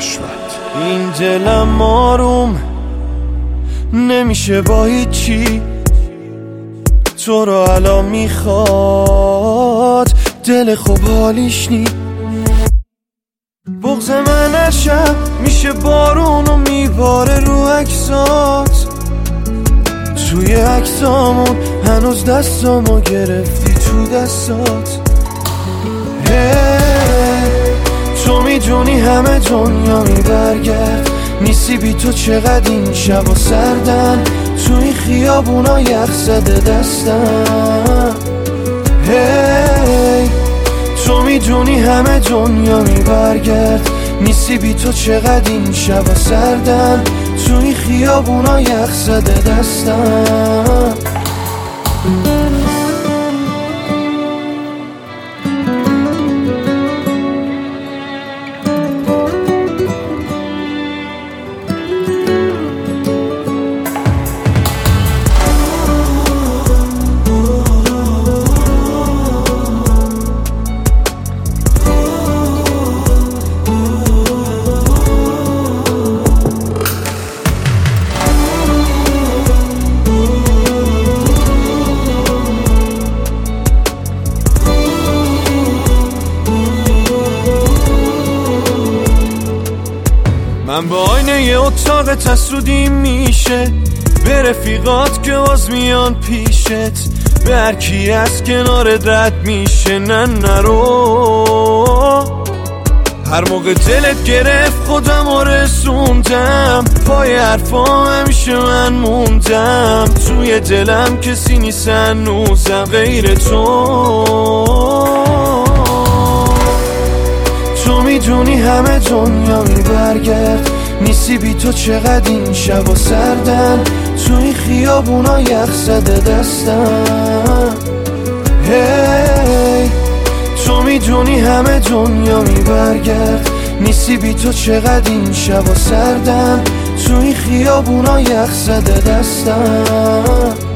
حشمت. این دلم آروم نمیشه با هیچی، تو رو الان میخواد دل خوب حالیش نی. بغض من از شب میشه بارون و میباره رو عکسات، توی عکسامون هنوز دستامو گرفتی تو دستات. تو میدونی همه دنیا میبرگرد، نیستی بی تو چقدر این شبا سردن، تو این خیابونا یخ زده دستم. تو میدونی همه دنیا میبرگرد، نیستی بی تو چقدر این شبا سردن، تو این خیابونا یخ زده دستم. من با آینه یه اتاق تسودی میشه، به رفیقات که باز میان پیشت، به هر کی از کنارت رد میشه نه نرو. هر موقع دلت گرفت خودم رو رسوندم، پای حرفام همیشه من موندم، توی دلم کسی نیست هنوزم غیر تو. تو میدونی همه دنیا میبرگرد، نیستی بی تو چقدر این شبا سردن، تو این خیابونا یخ زده دستم. تو میدونی همه دنیا میبرگرد، نیستی بی تو چقدر این شبا سردن، تو این خیابونا یخ زده دستم.